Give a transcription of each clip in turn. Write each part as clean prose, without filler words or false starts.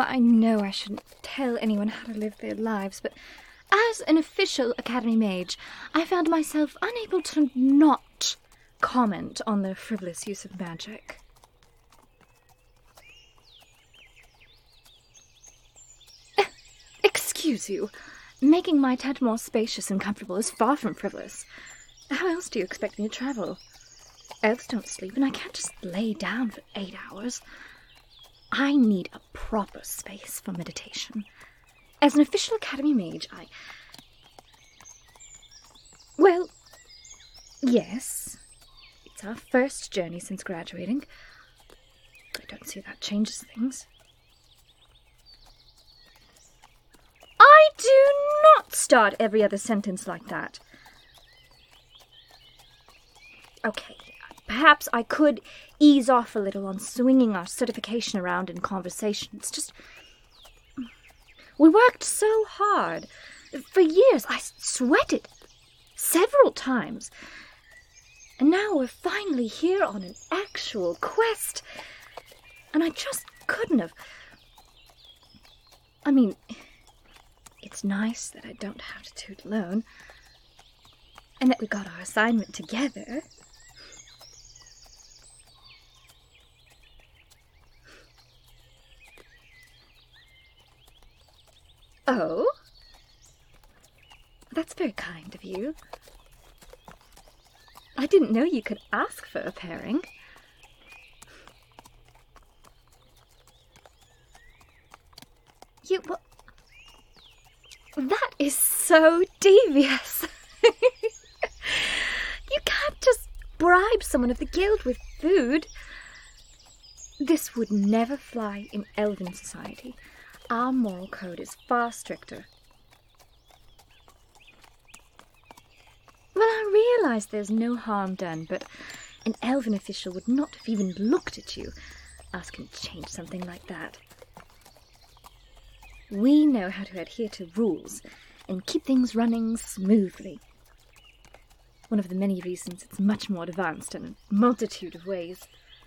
I know I shouldn't tell anyone how to live their lives, but as an official Academy mage, I found myself unable to not comment on the frivolous use of magic. Excuse you. Making my tent more spacious and comfortable is far from frivolous. How else do you expect me to travel? Elves don't sleep, and I can't just lay down for 8 hours. I need a proper space for meditation. As an official Academy mage, Well, yes. It's our first journey since graduating. I don't see that changes things. I do not start every other sentence like that. Okay, perhaps I could ease off a little on swinging our certification around in conversation. It's just... we worked so hard. For years, I sweated several times. And now we're finally here on an actual quest. And I just couldn't have... I mean, it's nice that I don't have to do it alone. And that we got our assignment together. Oh? That's very kind of you. I didn't know you could ask for a pairing. Well, that is so devious. You can't just bribe someone of the guild with food. This would never fly in Elven society. Our moral code is far stricter. Well, I realise there's no harm done, but an Elven official would not have even looked at you asking to change something like that. We know how to adhere to rules and keep things running smoothly. One of the many reasons it's much more advanced in a multitude of ways.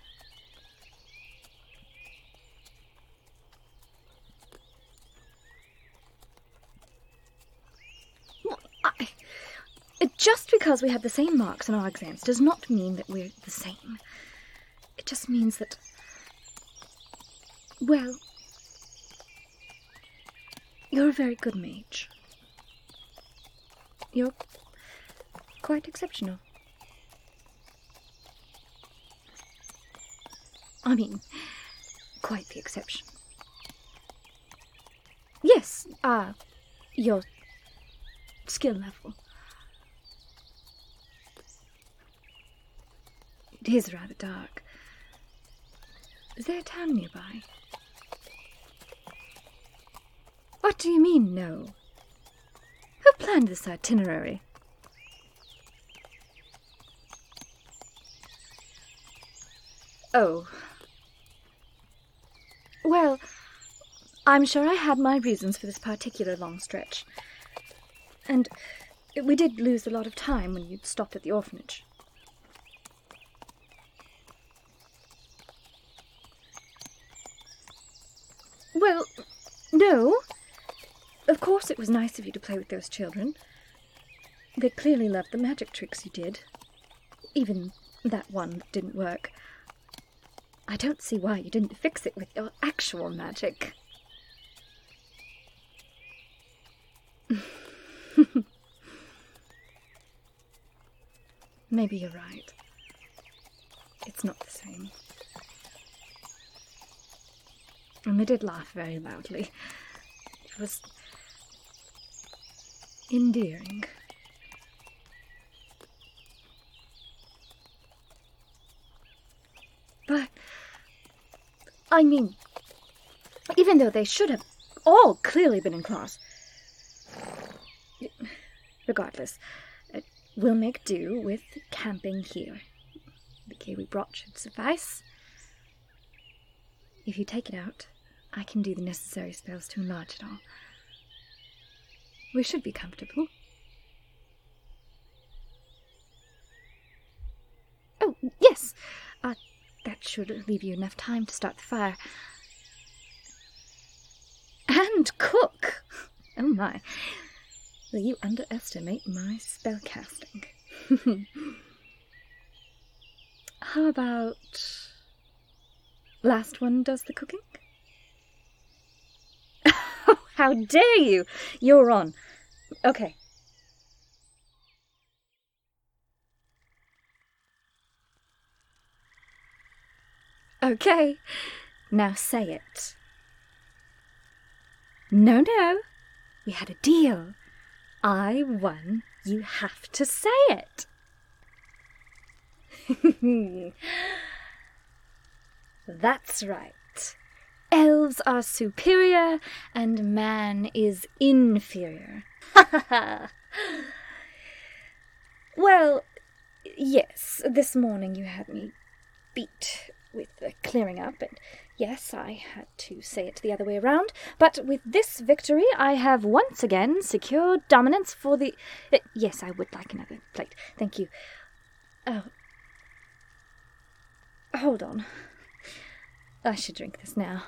Just because we have the same marks on our exams does not mean that we're the same. It just means that, well, you're a very good mage. You're quite exceptional. I mean, quite the exception. Yes, your skill level. It is rather dark. Is there a town nearby? What do you mean, no? Who planned this itinerary? Oh. Well, I'm sure I had my reasons for this particular long stretch. And we did lose a lot of time when you'd stopped at the orphanage. Well, no. Of course it was nice of you to play with those children. They clearly loved the magic tricks you did. Even that one that didn't work. I don't see why you didn't fix it with your actual magic. Maybe you're right. It's not the same. And they did laugh very loudly. It was endearing. But, I mean, even though they should have all clearly been in class, regardless, we'll make do with camping here. The gear we brought should suffice. If you take it out, I can do the necessary spells to enlarge it all. We should be comfortable. Oh, yes. That should leave you enough time to start the fire. can't cook. Oh my. Well, you underestimate my spellcasting. How about... last one does the cooking? How dare you! You're on. Okay. Okay. Now say it. No. We had a deal. I won. You have to say it. That's right. Elves are superior and man is inferior. Well, yes, this morning you had me beat with the clearing up, and yes, I had to say it the other way around, but with this victory I have once again secured dominance for the... yes, I would like another plate. Thank you. Oh. Hold on. I should drink this now.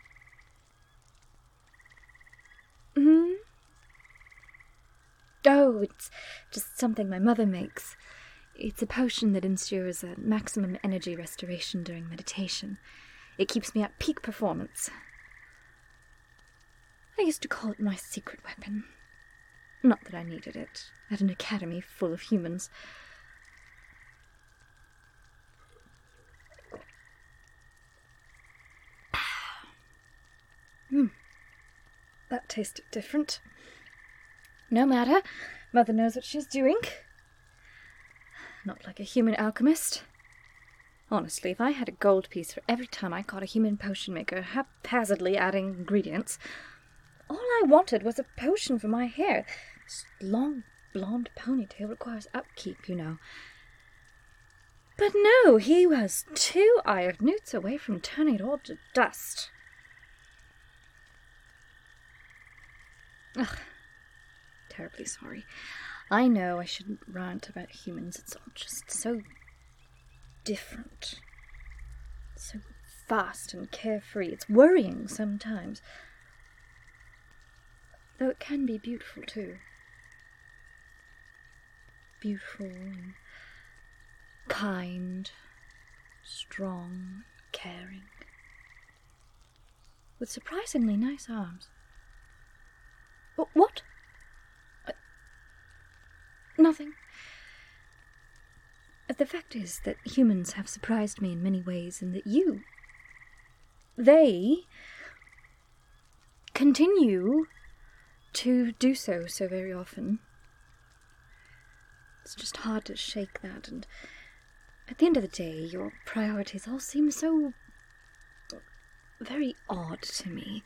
Oh, it's just something my mother makes. It's a potion that ensures a maximum energy restoration during meditation. It keeps me at peak performance. I used to call it my secret weapon. Not that I needed it at an academy full of humans. That tasted different. No matter. Mother knows what she's doing. Not like a human alchemist. Honestly, if I had a gold piece for every time I caught a human potion maker haphazardly adding ingredients, all I wanted was a potion for my hair. This long, blonde ponytail requires upkeep, you know. But no, he was 2 Eye of Newts away from turning it all to dust. Ugh. Terribly sorry. I know I shouldn't rant about humans. It's all just so different. So fast and carefree. It's worrying sometimes. Though it can be beautiful too. Beautiful and kind, strong, caring. With surprisingly nice arms. What? Nothing. The fact is that humans have surprised me in many ways, and that they continue to do so very often. It's just hard to shake that, and at the end of the day, your priorities all seem so very odd to me.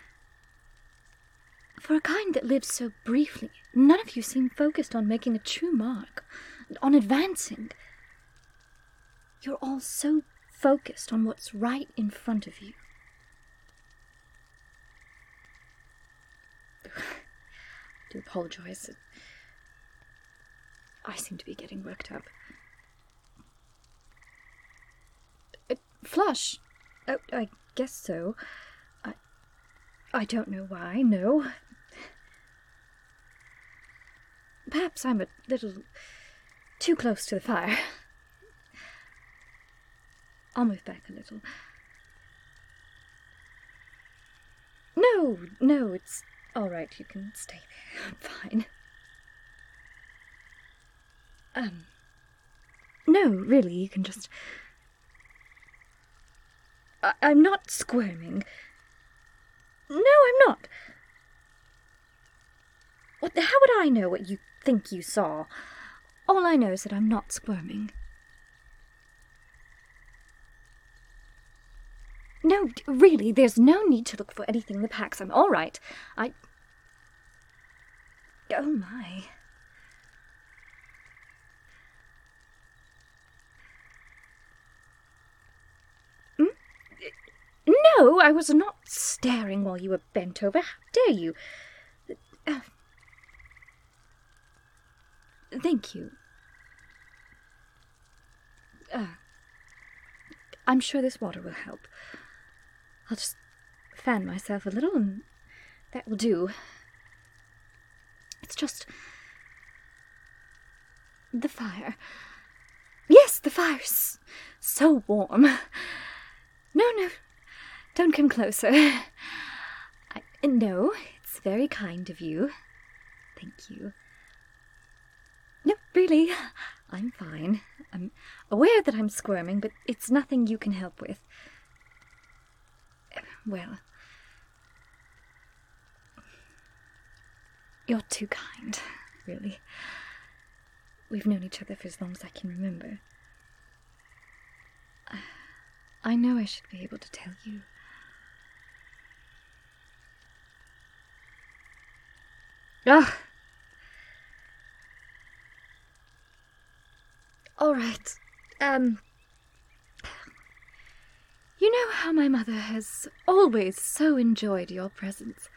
For a kind that lives so briefly, none of you seem focused on making a true mark, on advancing. You're all so focused on what's right in front of you. I do apologize. I seem to be getting worked up. Flush? Oh, I guess so. I don't know why, no. Perhaps I'm a little too close to the fire. I'll move back a little. No, it's all right. You can stay there. I'm fine. No, really, you can just... I'm not squirming. No, I'm not. How would I know what you think you saw? All I know is that I'm not squirming. No, really, there's no need to look for anything in the packs. I'm all right. Oh, my. No, I was not staring while you were bent over. How dare you? Thank you. I'm sure this water will help. I'll just fan myself a little, and That will do. It's just... the fire. Yes, the fire's so warm. No, don't come closer. No, it's very kind of you. Thank you. No, really, I'm fine. I'm aware that I'm squirming, but it's nothing you can help with. Well, you're too kind, really. We've known each other for as long as I can remember. I know I should be able to tell you. Ugh. All right. You know how my mother has always so enjoyed your presence.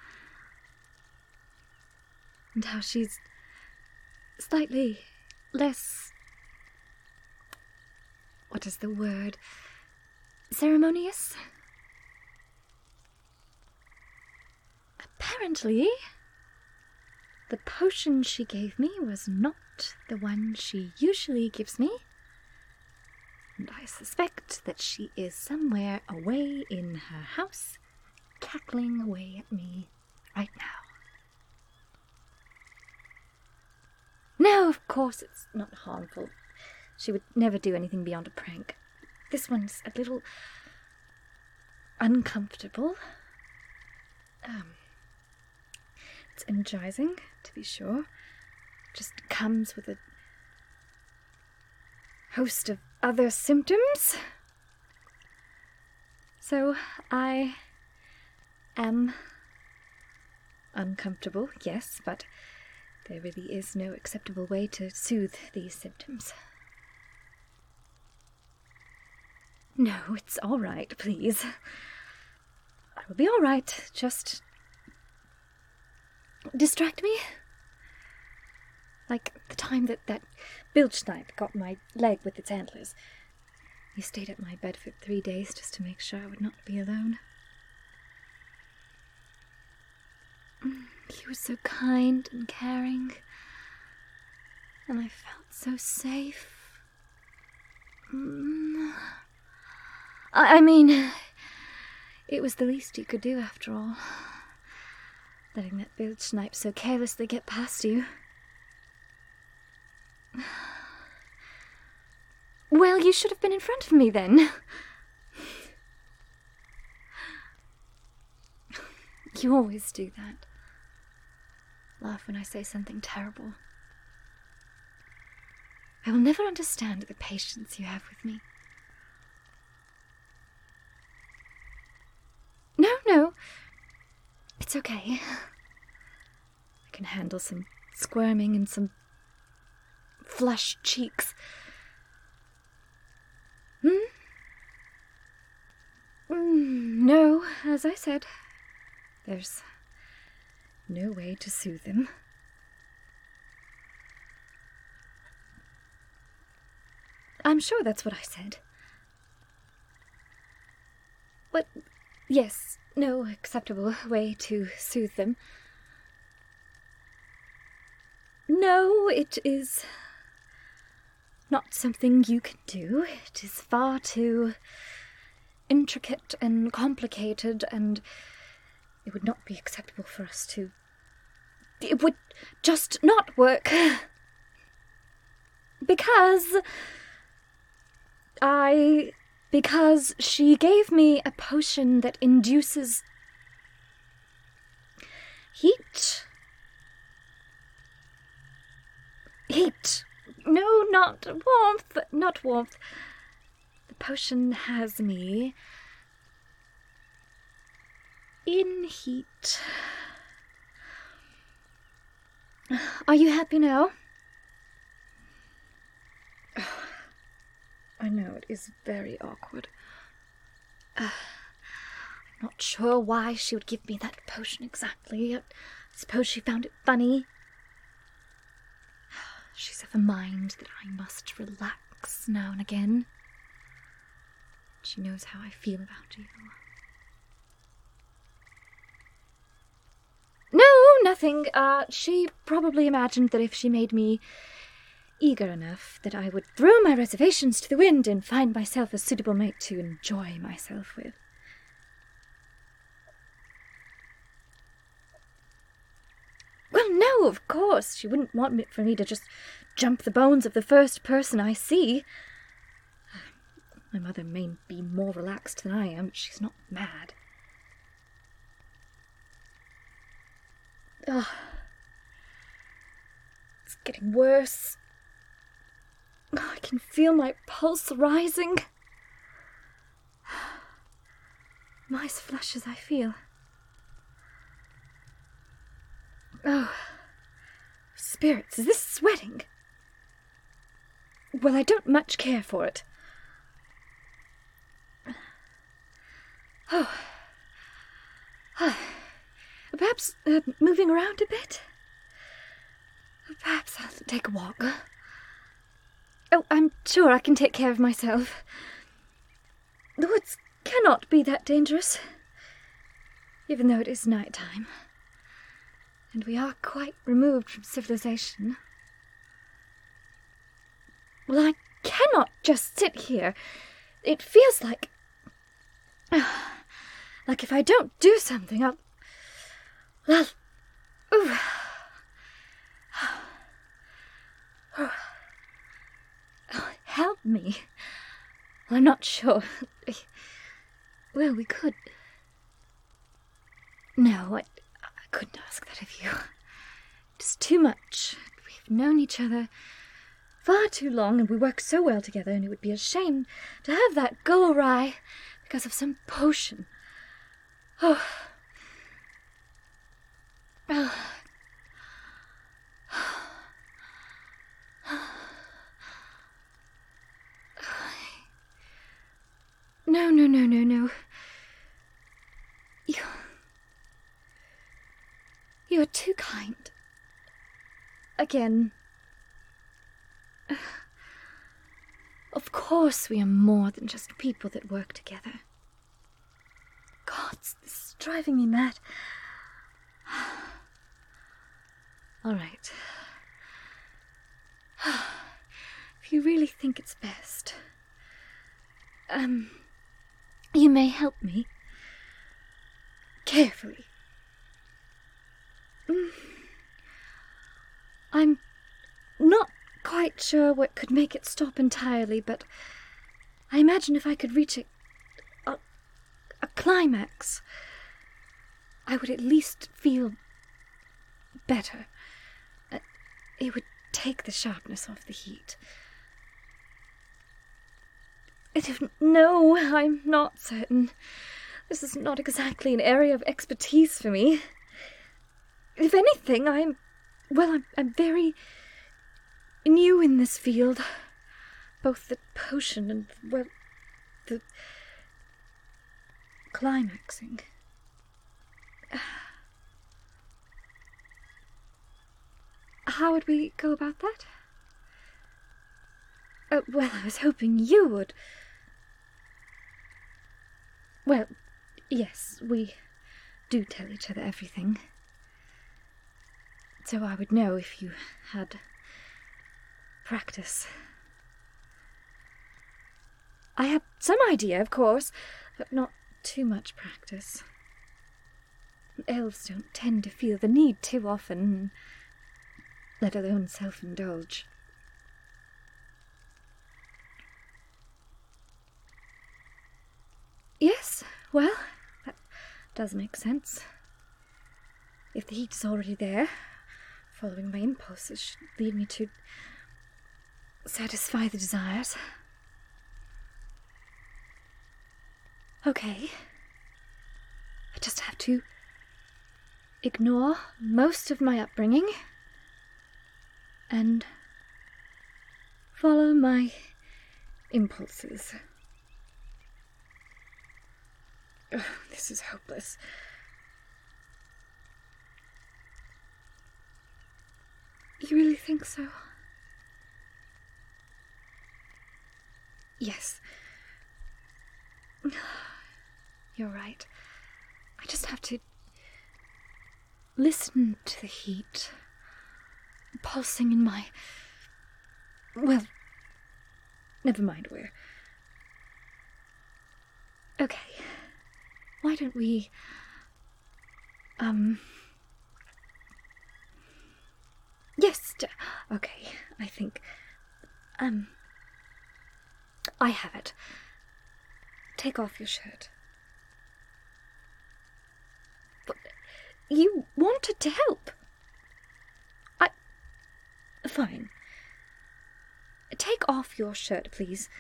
And how she's slightly less... what is the word? Ceremonious? Apparently, the potion she gave me was not the one she usually gives me, and I suspect that she is somewhere away in her house, cackling away at me right now. No, of course it's not harmful. She would never do anything beyond a prank. This one's a little uncomfortable. It's energizing, to be sure. Just comes with a host of other symptoms. So I am uncomfortable, yes, but there really is no acceptable way to soothe these symptoms. No, it's all right, please. I will be all right. Just distract me. Like the time that bilge snipe got my leg with its antlers. He stayed at my bed for 3 days just to make sure I would not be alone. He was so kind and caring, and I felt so safe. I mean, it was the least you could do after all. Letting that bilge snipe so carelessly get past you. Well, you should have been in front of me then. You always do that. Laugh when I say something terrible. I will never understand the patience you have with me. No. It's okay. I can handle some squirming and some flushed cheeks. No, as I said, there's no way to soothe him. I'm sure that's what I said. But, yes, no acceptable way to soothe them. No, it is not something you can do. It is far too intricate and complicated, and it would not be acceptable for us to... It would just not work. Because she gave me a potion that induces heat. Heat. No, not warmth. Not warmth. The potion has me in heat. Are you happy now? I know, it is very awkward. I'm not sure why she would give me that potion exactly. I suppose she found it funny. She's of a mind that I must relax now and again. She knows how I feel about you. nothing. She probably imagined that if she made me eager enough, that I would throw my reservations to the wind and find myself a suitable mate to enjoy myself with. Well, no, of course. She wouldn't want for me to just jump the bones of the first person I see. My mother may be more relaxed than I am, but she's not mad. Ugh. It's getting worse. I can feel my pulse rising. I'm as flush as I feel. Oh, spirits, is this sweating? Well, I don't much care for it. Oh. Perhaps moving around a bit? Perhaps I'll take a walk. Oh, I'm sure I can take care of myself. The woods cannot be that dangerous, even though it is night time. And we are quite removed from civilization. Well, I cannot just sit here. It feels like if I don't do something, I'll... Ooh. Oh, help me. Well, I'm not sure. Well, we could... No, I couldn't ask that of you. It's too much. We've known each other far too long, and we work so well together, and it would be a shame to have that go awry because of some potion. Oh. Oh. No. You are too kind. Again. Of course we are more than just people that work together. God, this is driving me mad. All right. If you really think it's best, you may help me. Carefully. I'm not quite sure what could make it stop entirely, but I imagine if I could reach a climax, I would at least feel better. It would take the sharpness off the heat. No, I'm not certain. This is not exactly an area of expertise for me. If anything, I'm very new in this field. Both the potion and, well, the climaxing. How would we go about that? Well, I was hoping you would. Well, yes, we do tell each other everything. So I would know if you had practice. I have some idea, of course, but not too much practice. Elves don't tend to feel the need too often, let alone self-indulge. Yes, well, that does make sense. If the heat is already there, following my impulses should lead me to satisfy the desires. Okay. I just have to ignore most of my upbringing and follow my impulses. Ugh, this is hopeless. You really think so? Yes. You're right. I just have to Listen to the heat pulsing in my... Well, never mind where. Okay, why don't we... Yes, okay, I think... I have it. Take off your shirt. But you wanted to help. Fine. Take off your shirt, please.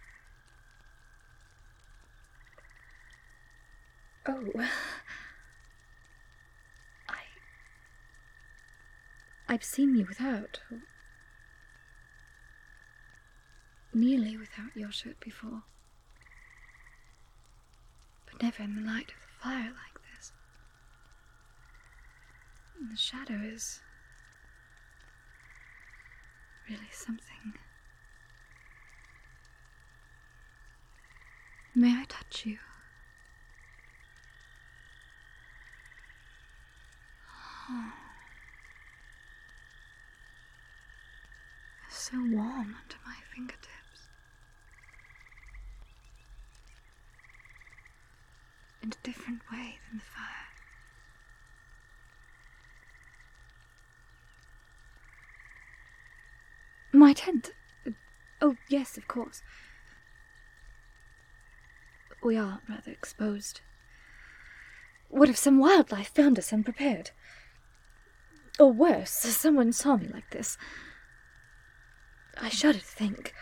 Oh. I've seen you without. Nearly without your shirt before. But never in the light of the fire like this. And the shadow is really something. May I touch you? Oh. So warm under my fingertips. In a different way than the fire. My tent? Oh, yes, of course. We are rather exposed. What if some wildlife found us unprepared? Or worse, someone saw me like this. I shudder to think.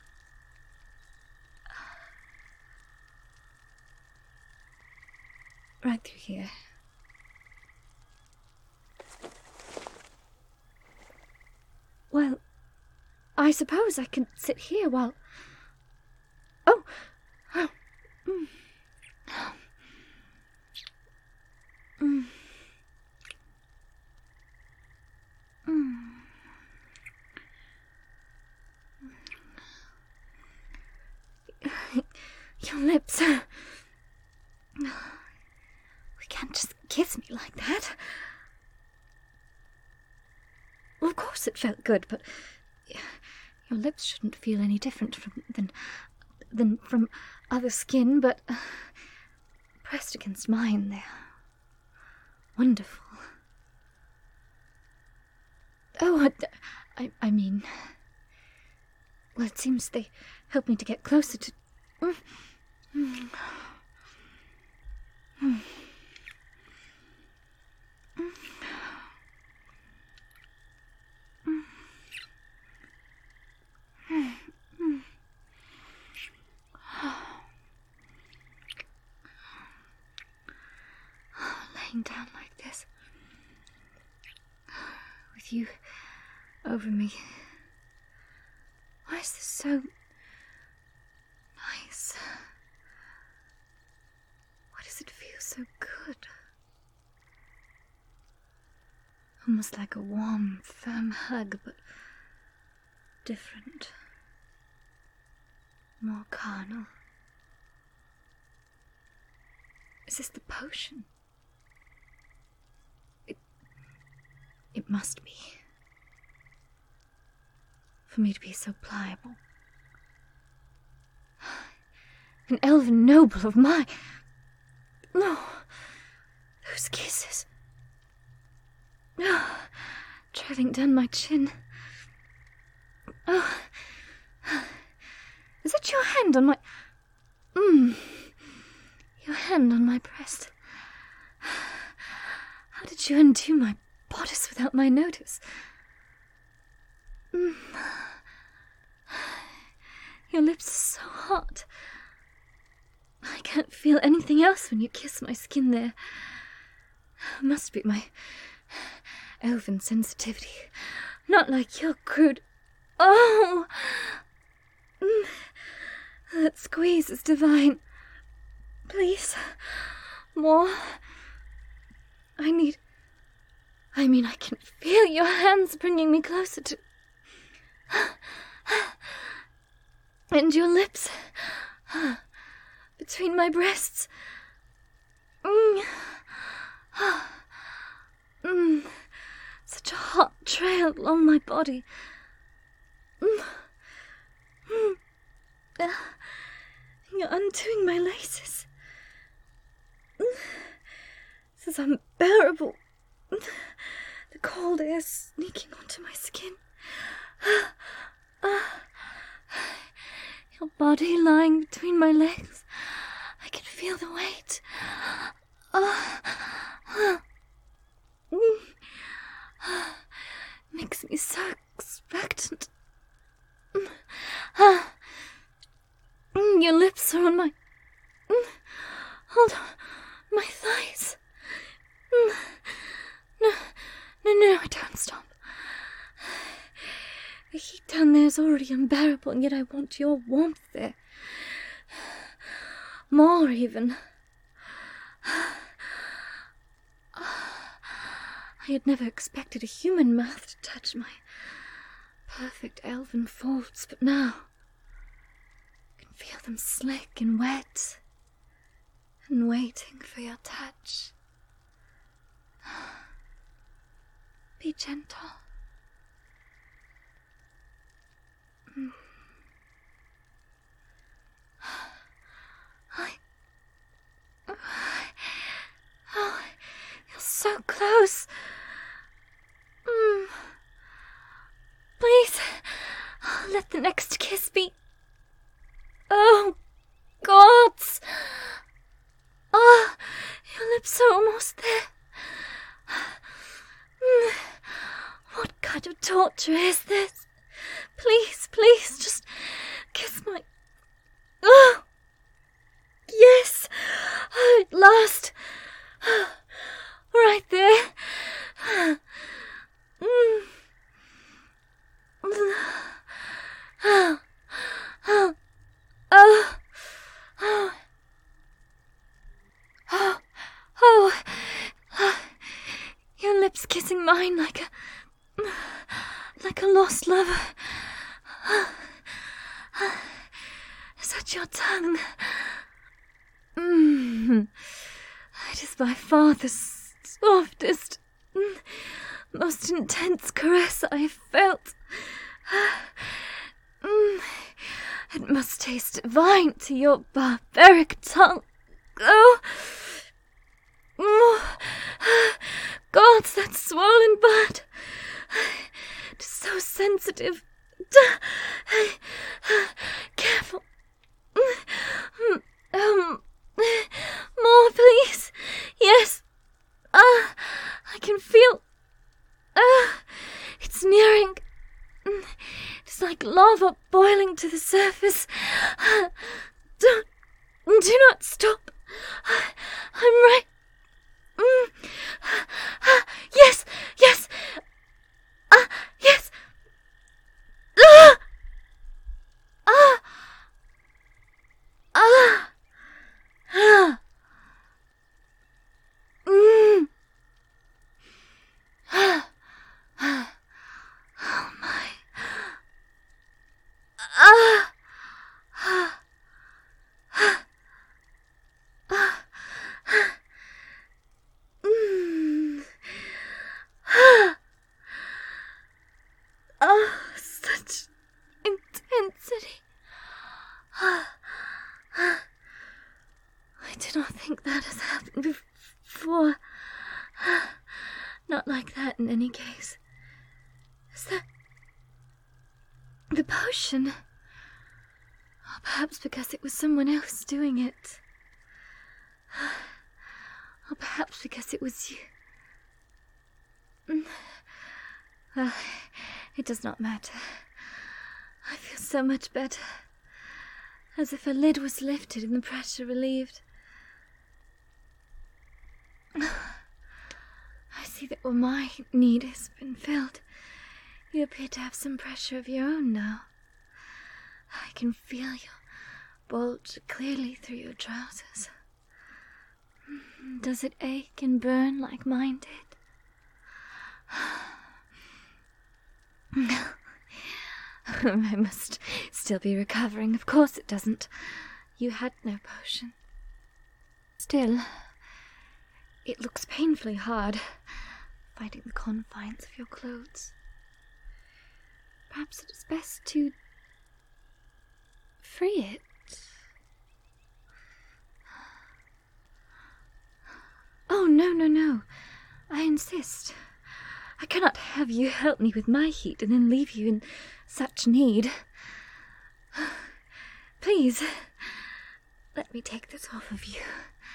Right through here. Well, I suppose I can sit here while... Oh! Oh! Mm. Mm. Mm. Your lips... We can't just kiss me like that. Well, of course it felt good, but your lips shouldn't feel any different than from other skin, but pressed against mine, they're wonderful. Oh, I mean... Well, it seems they help me to get closer to... Laying down like this, with you over me. Why is this so nice? Why does it feel so good? Almost like a warm, firm hug, but different. More carnal. Is this the potion? It must be. For me to be so pliable. An elven noble of my... No. Those kisses. Oh, traveling down my chin. Oh. Is that your hand on my... Your hand on my breast. How did you undo my bodice without my notice? Your lips are so hot. I can't feel anything else when you kiss my skin there. It must be my elven sensitivity. Not like your crude... Oh! That squeeze is divine. Please. More. I can feel your hands bringing me closer to... And your lips between my breasts. Such a hot trail along my body. You're undoing my laces. This is unbearable. The cold air sneaking onto my skin. Your body lying between my legs. I can feel the weight. Makes me so expectant. Your lips are on my... Hold on. My thighs. No, don't stop. The heat down there is already unbearable, and yet I want your warmth there. More, even. I had never expected a human mouth to touch my perfect elven folds, but now I can feel them slick and wet and waiting for your touch. Be gentle. Oh, you're so close. Please, let the next kiss be... Oh, gods! Oh, your lips are almost there. What kind of torture is this? Please, just kiss my... Oh! Yes! Oh, at last! Right there. Your lips kissing mine like a lost lover. Is that your tongue? It is by far the softest, most intense caress I have felt. It must taste divine to your barbaric tongue. Oh, gods, that swollen bud. It is so sensitive. Careful. More, please. Yes. I can feel... it's nearing. It's like lava boiling to the surface. Do not stop. I'm right. Yes. Yes. Oh my. Such intensity. I do not think that has happened before. Not like that in any case. Is that the potion? Or perhaps because it was someone else doing it. Or perhaps because it was you. Well, it does not matter. I feel so much better. As if a lid was lifted and the pressure relieved. I see that when my need has been filled, you appear to have some pressure of your own now. I can feel you bulge clearly through your trousers. Does it ache and burn like mine did? I must still be recovering. Of course it doesn't. You had no potion. Still, it looks painfully hard. fighting the confines of your clothes. Perhaps it is best to free it. Oh, no. I insist. I cannot have you help me with my heat and then leave you in such need. Please, let me take this off of you.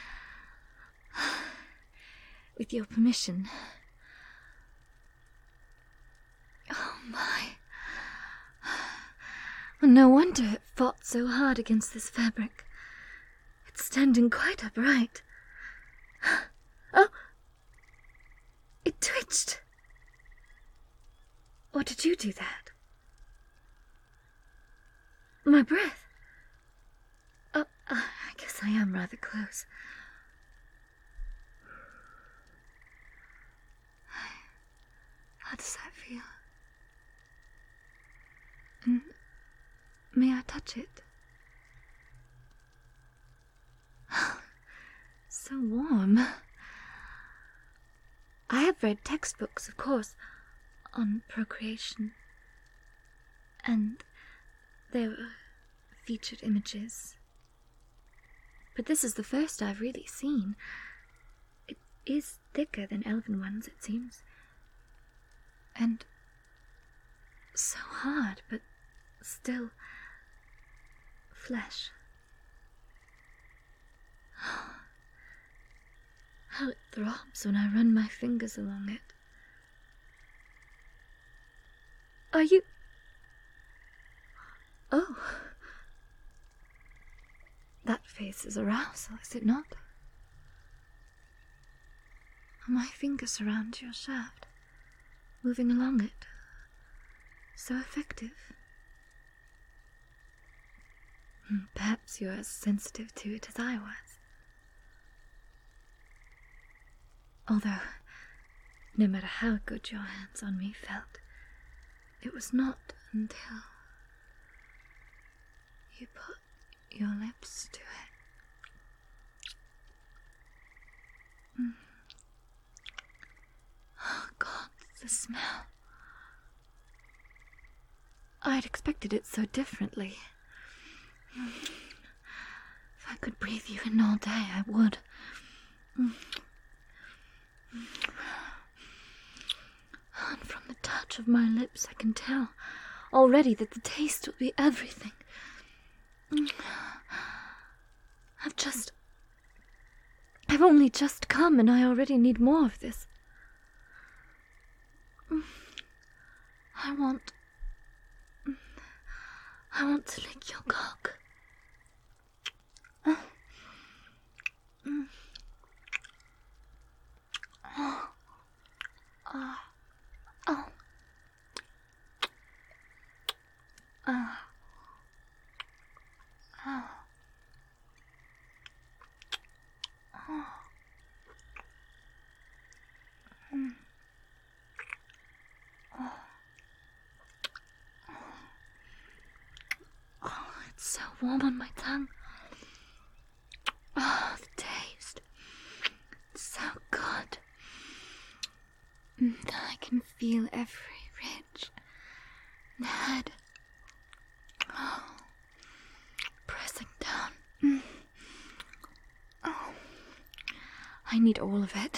With your permission. Oh, my. No wonder it fought so hard against this fabric. It's standing quite upright. Oh! It twitched. Or did you do that? My breath. Oh, I guess I am rather close. How does that feel? May I touch it? So warm. I have read textbooks, of course, on procreation. And there were featured images. But this is the first I've really seen. It is thicker than elven ones, it seems. And so hard, but still flesh. How it throbs when I run my fingers along it. Are you... Oh. That face is arousal, is it not? My fingers around your shaft, moving along it. So effective. Perhaps you're as sensitive to it as I was. Although, no matter how good your hands on me felt, it was not until you put your lips to it. Oh God, the smell. I had expected it so differently. If I could breathe you in all day, I would. And from the touch of my lips, I can tell already that the taste will be everything. I've only just come, and I already need more of this. I want to lick your cock. It's so warm on my tongue. Oh, the taste. It's so good. I can feel every ridge and head. Oh, pressing down. Oh, I need all of it.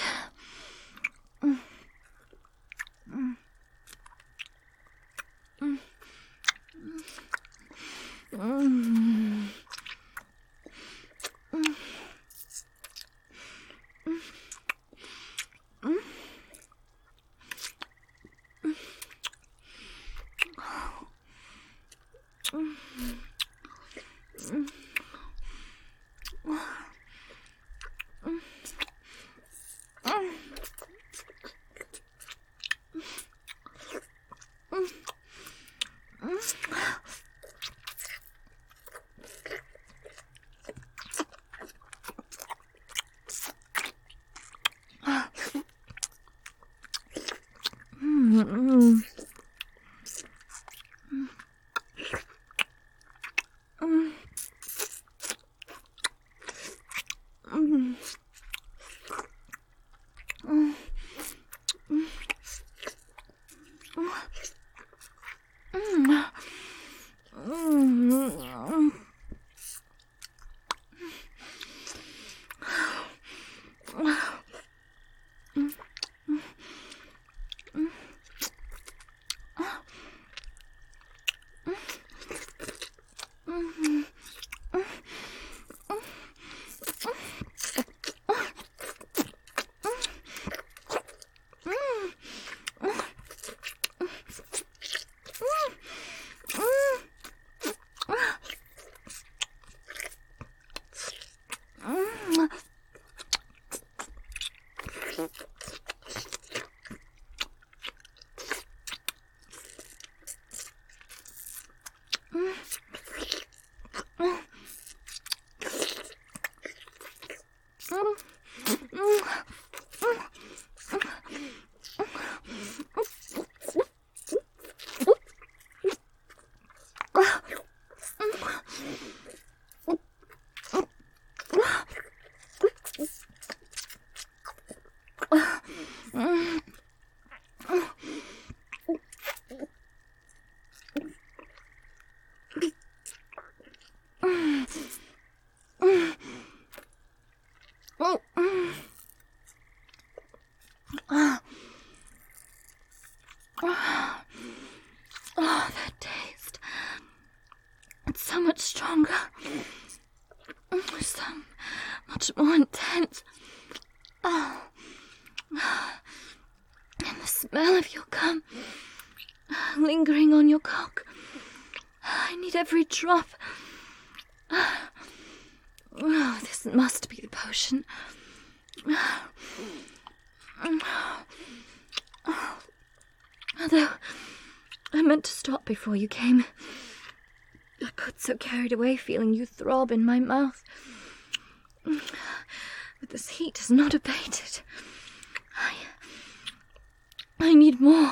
Oh, that taste. It's so much stronger. So much more intense. Oh. And the smell of your cum lingering on your cock. I need every drop. Oh, this must be the potion. Although I meant to stop before you came. I got so carried away feeling you throb in my mouth. But this heat has not abated. I need more.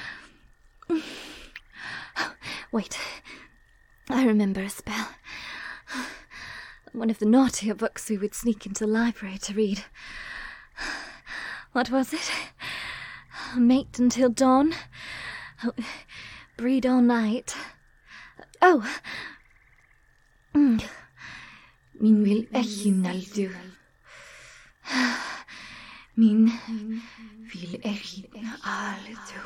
Wait. I remember a spell. One of the naughtier books we would sneak into the library to read. What was it? Mate until dawn. Breed all night. Oh. Min vil ekki naldu. Min vil ekki aldu.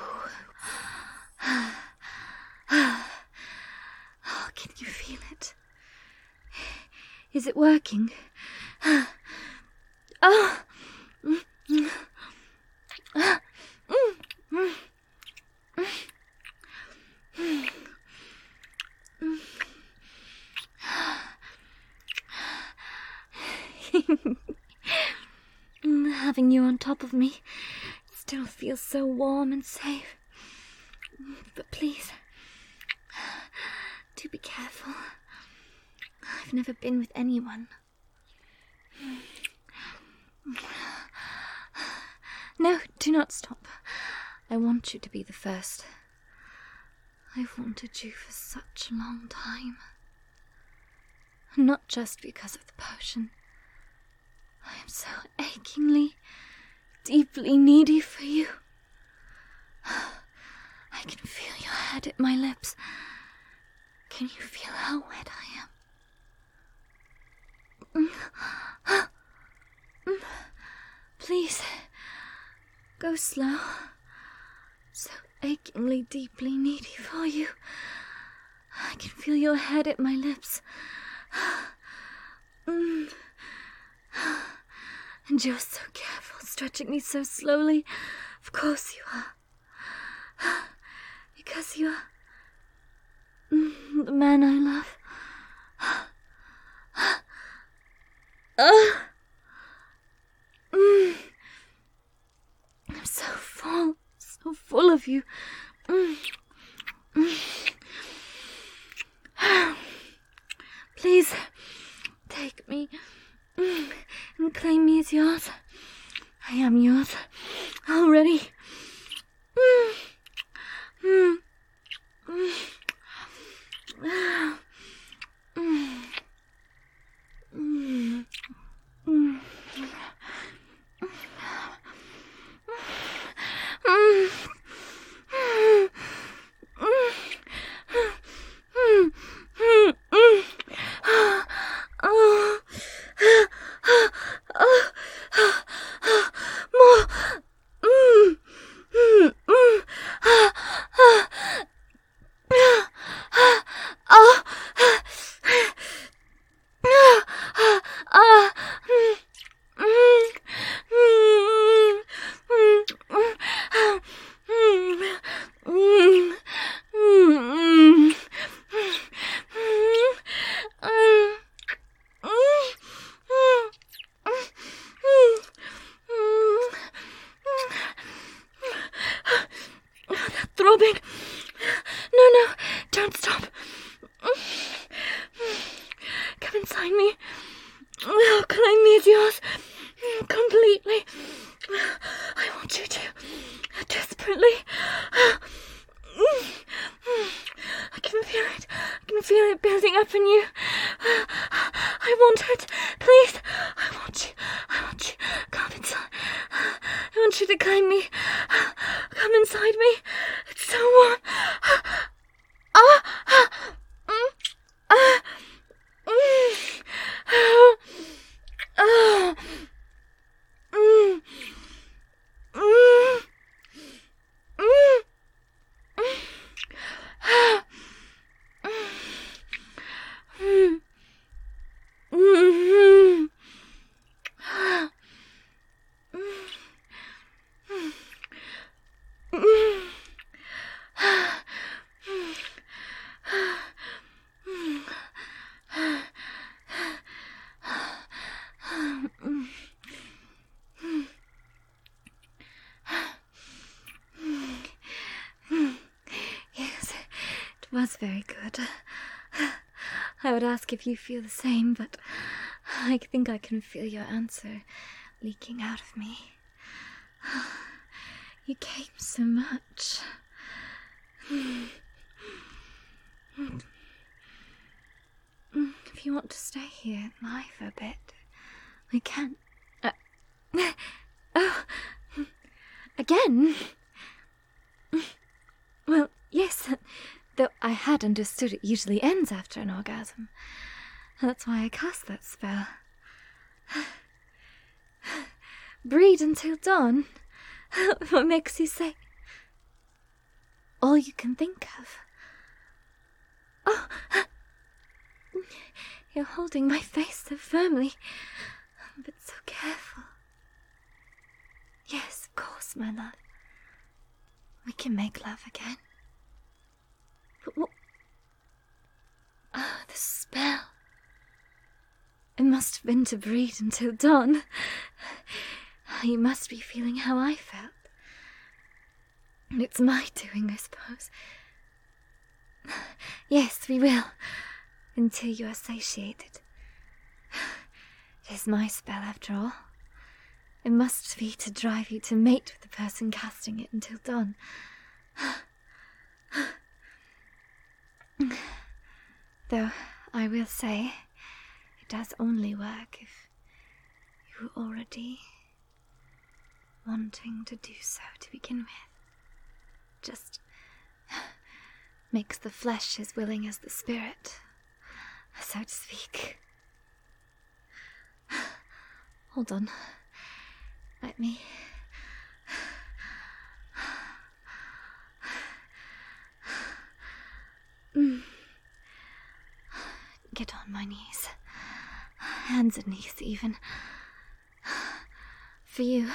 Oh, can you feel it? Is it working? Oh. Having you on top of me still feels so warm and safe. But please, do be careful. I've never been with anyone. No, do not stop. I want you to be the first. I've wanted you for such a long time. Not just because of the potion. I am so achingly, deeply needy for you. I can feel your head at my lips. Can you feel how wet I am? Please, go slow. So achingly, deeply needy for you. I can feel your head at my lips. And you're so careful, stretching me so slowly. Of course you are. Because you are the man I love. I'm so full of you. Please, take me and claim me as yours. I am yours already. Throbbing. No, don't stop. Come inside me. Oh, claim me as yours. Completely. I want you to. Desperately. I can feel it. I can feel it building up in you. I want it. Please. I want you. Come inside. I want you to claim me. Come inside me. It's so warm. It was very good. I would ask if you feel the same, but I think I can feel your answer leaking out of me. You came so much. If you want to stay here and lie for a bit, we can. Oh, again? Well, yes, though I had understood it usually ends after an orgasm. That's why I cast that spell. Breed until dawn? What makes you say? All you can think of. Oh, you're holding my face so firmly, but so careful. Yes, of course, my love. We can make love again. But what? Oh, the spell. It must have been to breed until dawn. You must be feeling how I felt. And it's my doing, I suppose. Yes, we will. Until you are satiated. It is my spell, after all. It must be to drive you to mate with the person casting it until dawn. Though, I will say, it does only work if you were already wanting to do so to begin with. Just makes the flesh as willing as the spirit, so to speak. Hold on. Let me... Get on my knees. Hands and knees, even. For you.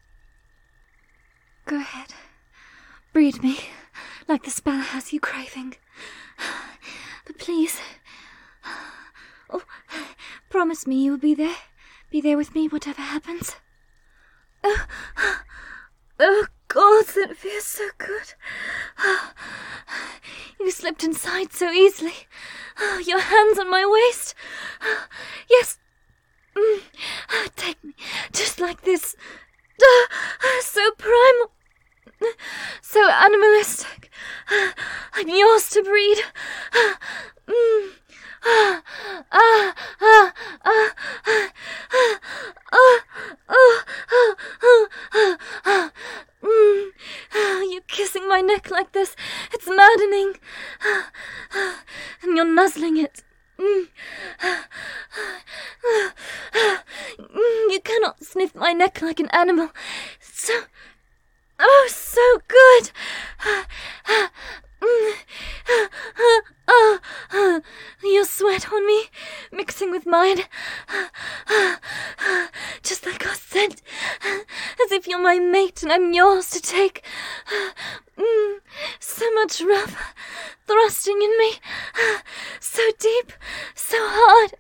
Go ahead. Breed me, like the spell has you craving. But please... Oh, promise me you will be there. Be there with me, whatever happens. Oh, God, that feels so good. You slipped inside so easily. Your hands on my waist. Yes. Take me, just like this. So primal. So animalistic. I'm yours to breed. You kissing my neck like this, it's maddening. And you're nuzzling it. You cannot sniff my neck like an animal. So good. Your sweat on me, mixing with mine. Just like our scent. As if you're my mate and I'm yours to take. So much rougher, thrusting in me. So deep, so hard.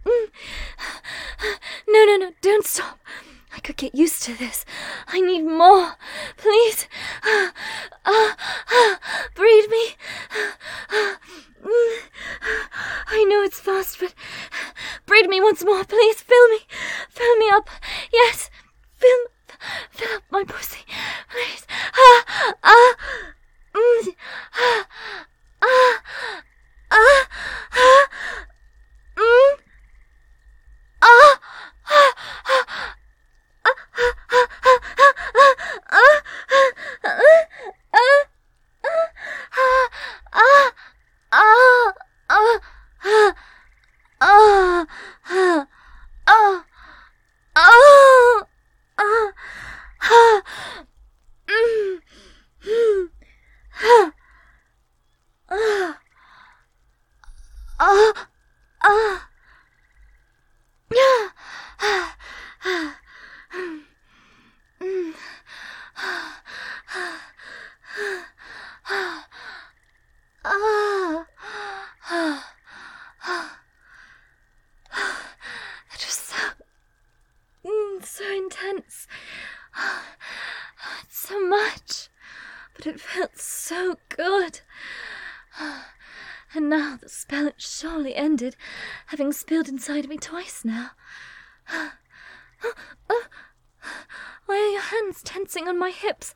No, don't stop. I could get used to this. I need more. Please. Breed me. I know it's fast, but breed me once more. Please, fill me up. Yes, fill up my pussy. Please. So intense. It's so much, but it felt so good. And now the spell is surely ended, having spilled inside me twice now. Why are your hands tensing on my hips?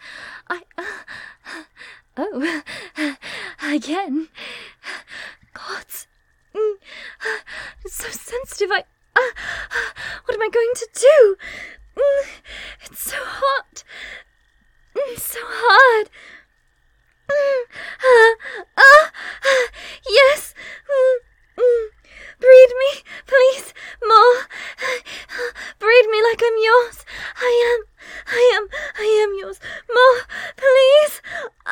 Oh, again. Gods. It's so sensitive. What am I going to do? It's so hot. So hard. Yes. Breed me, please, more. Breed me like I'm yours. I am yours. More, please.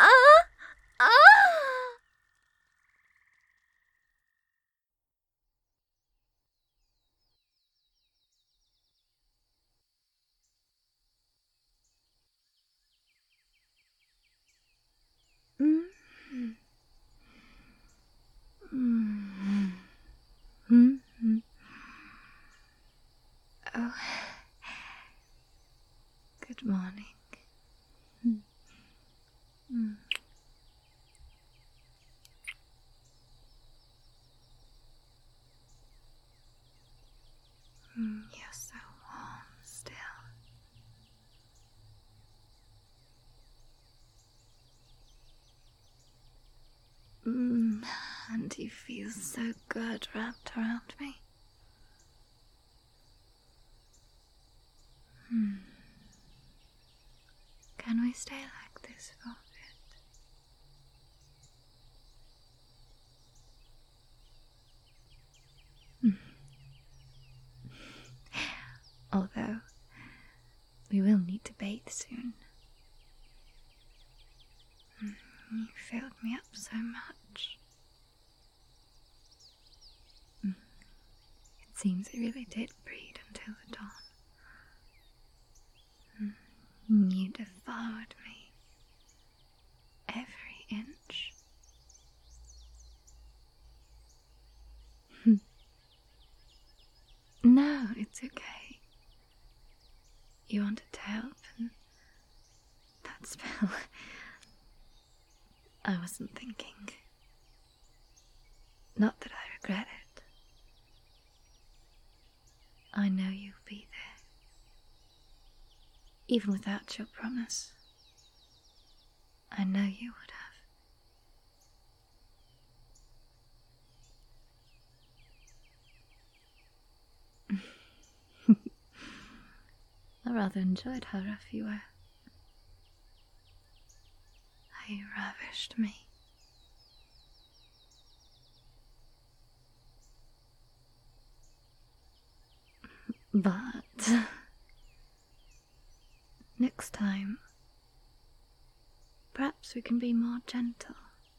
Oh, good morning. You're so warm still. And you feel so good wrapped around me. Can we stay like this for a bit? Although, we will need to bathe soon. You filled me up so much. It seems it really did breed until the dawn. You devoured me. Every inch. No, it's okay. You wanted to help, and that spell. I wasn't thinking. Not that I regret it. I know you'll be there. Even without your promise. I know you would have. I rather enjoyed how rough you were. How you ravished me. But next time, perhaps we can be more gentle.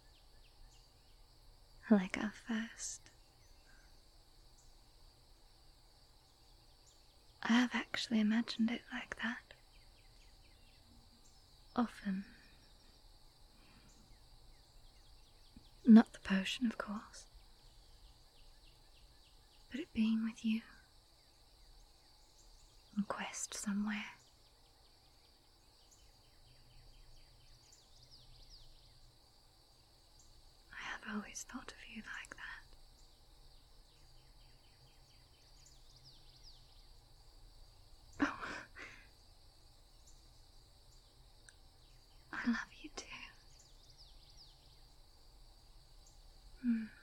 Like our first. I have actually imagined it like that. Often. Not the potion, of course. But it being with you. On quest somewhere. I have always thought of you like that. Oh. I love you too.